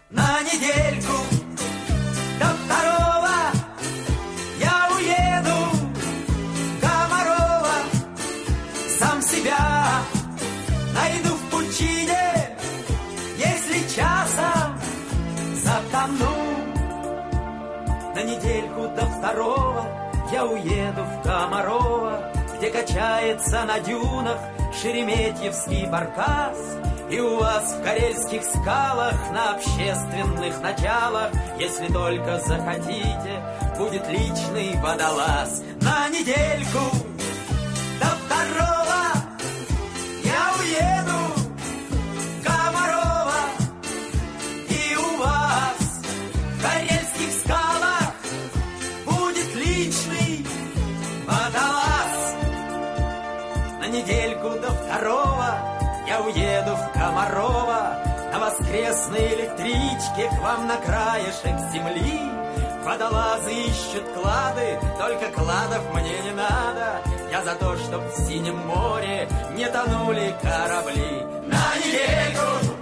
На недельку до второго я уеду в Комарова. Сам себя найду в пучине, если часом затону. На недельку до второго я уеду в Комарова, где качается на дюнах шереметьевский баркас. И у вас в карельских скалах на общественных началах, если только захотите, будет личный водолаз. На недельку до второго я уеду в Комарова, и у вас в карельских скалах будет личный водолаз. На недельку до второго я уеду в Комарова на воскресной электричке к вам на краешек земли. Водолазы ищут клады, только кладов мне не надо. Я за то, чтоб в синем море не тонули корабли. На недельку